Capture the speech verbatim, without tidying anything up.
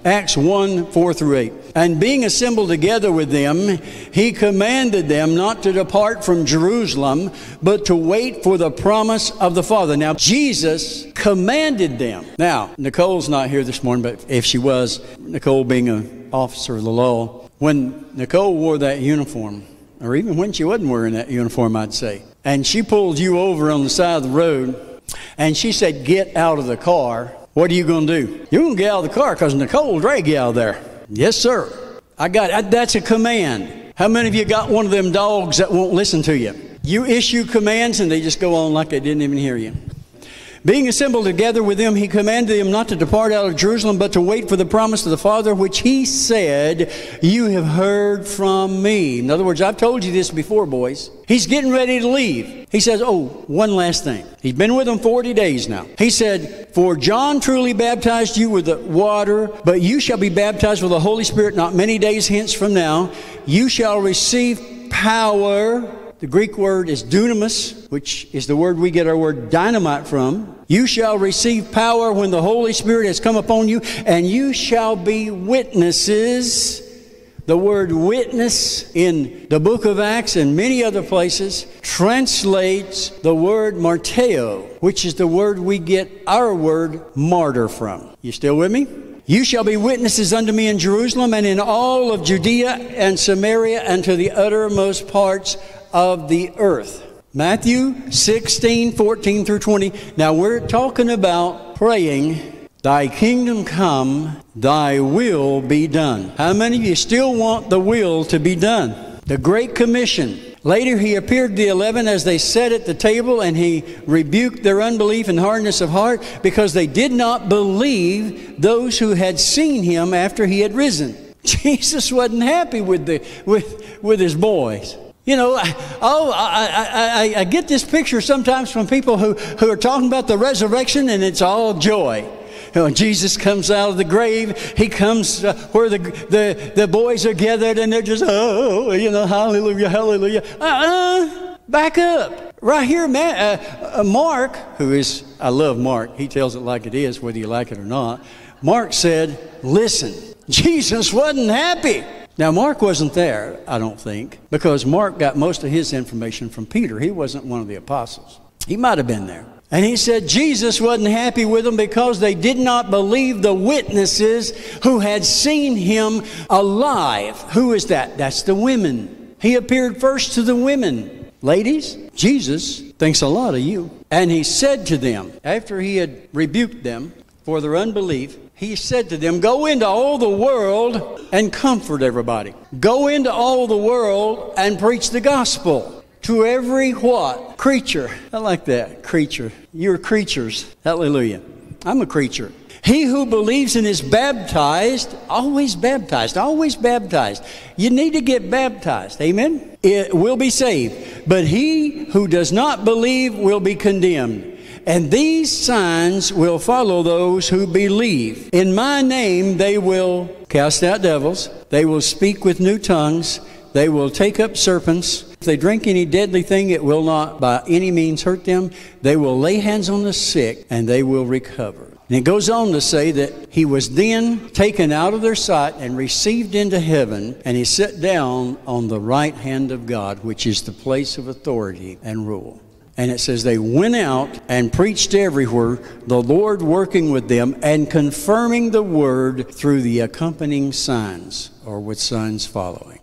Acts one, four through eight. And being assembled together with them, he commanded them not to depart from Jerusalem, but to wait for the promise of the Father. Now, Jesus commanded them. Now, Nicole's not here this morning, but if she was, Nicole being an officer of the law, when Nicole wore that uniform, or even when she wasn't wearing that uniform, I'd say, and she pulled you over on the side of the road, and she said, get out of the car, what are you going to do? You're going to get out of the car because Nicole will drag you out of there. Yes, sir. I got that's a command. How many of you got one of them dogs that won't listen to you? You issue commands and they just go on like they didn't even hear you. Being assembled together with them, he commanded them not to depart out of Jerusalem, but to wait for the promise of the Father, which he said, you have heard from me. In other words, I've told you this before, boys. He's getting ready to leave. He says, oh, one last thing. He's been with them forty days now. He said, for John truly baptized you with the water, but you shall be baptized with the Holy Spirit not many days hence from now. You shall receive power. The Greek word is dunamis, which is the word we get our word dynamite from. You shall receive power when the Holy Spirit has come upon you, and you shall be witnesses. The word witness in the book of Acts and many other places translates the word marteo, which is the word we get our word martyr from. You still with me? You shall be witnesses unto me in Jerusalem and in all of Judea and Samaria and to the uttermost parts of the earth. Matthew sixteen, fourteen through twenty. Now we're talking about praying, thy kingdom come, thy will be done. How many of you still want the will to be done? The Great Commission. Later he appeared to the eleven as they sat at the table, and he rebuked their unbelief and hardness of heart because they did not believe those who had seen him after he had risen. Jesus wasn't happy with the with with his boys. You know, oh, I, I, I, I get this picture sometimes from people who, who are talking about the resurrection, and it's all joy. You know, Jesus comes out of the grave. He comes uh, where the, the, the boys are gathered, and they're just, oh, you know, hallelujah, hallelujah. Uh-uh, back up. Right here, man, uh, uh, Mark, who is, I love Mark. He tells it like it is, whether you like it or not. Mark said, listen, Jesus wasn't happy. Now, Mark wasn't there, I don't think, because Mark got most of his information from Peter. He wasn't one of the apostles. He might have been there. And he said Jesus wasn't happy with them because they did not believe the witnesses who had seen him alive. Who is that? That's the women. He appeared first to the women. Ladies, Jesus thinks a lot of you. And he said to them, after he had rebuked them for their unbelief, he said to them, go into all the world and comfort everybody. Go into all the world and preach the gospel to every what? Creature. I like that. Creature. You're creatures. Hallelujah. I'm a creature. He who believes and is baptized, always baptized, always baptized. You need to get baptized. Amen? It will be saved. But he who does not believe will be condemned. And these signs will follow those who believe. In my name they will cast out devils. They will speak with new tongues. They will take up serpents. If they drink any deadly thing, it will not by any means hurt them. They will lay hands on the sick, and they will recover. And it goes on to say that he was then taken out of their sight and received into heaven, and he sat down on the right hand of God, which is the place of authority and rule. And it says they went out and preached everywhere, the Lord working with them and confirming the word through the accompanying signs, or with signs following.